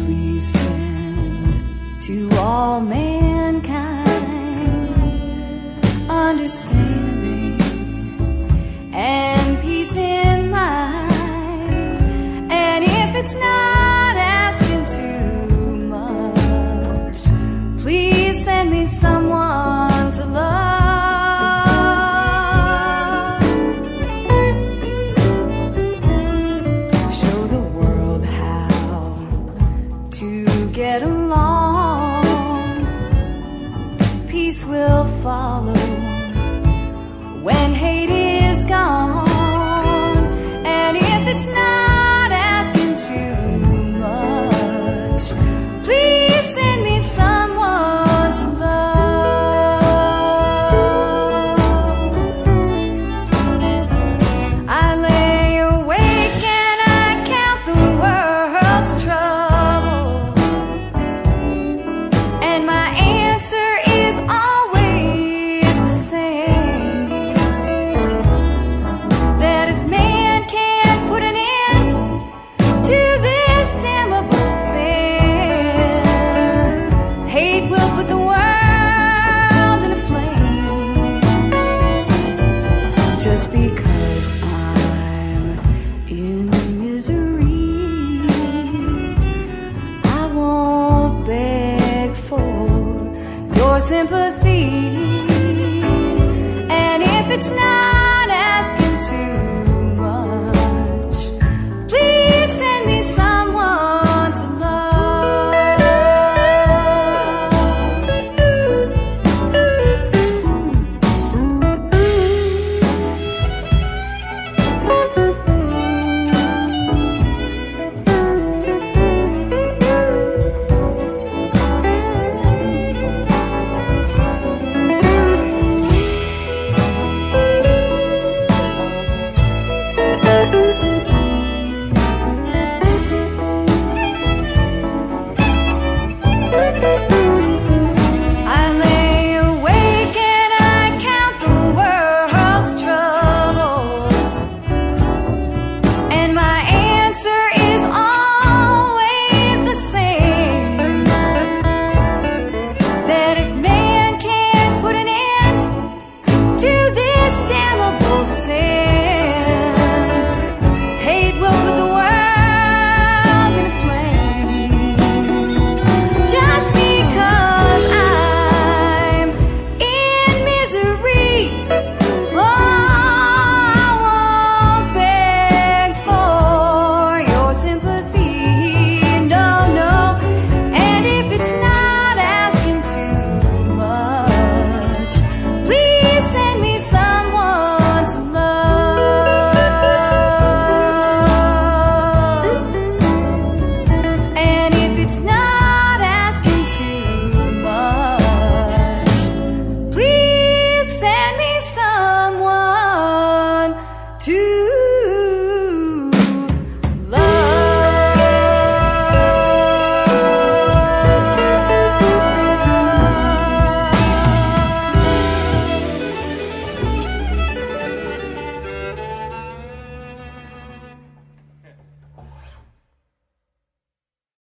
please send to all mankind understanding and peace in mind. And if it's not asking too much, please send me someone to love. Show the world how to get along. Peace will follow when hate is gone. And if it's not asking too much, please send me someone to love. I lay awake and I count the world's troubles, and my answer is always the same, that if man can't put an end to this damnable sin, hate will put the world in a flame. Just because I'm in misery, I won't beg for your sympathy. And if it's not asking too much, please send me some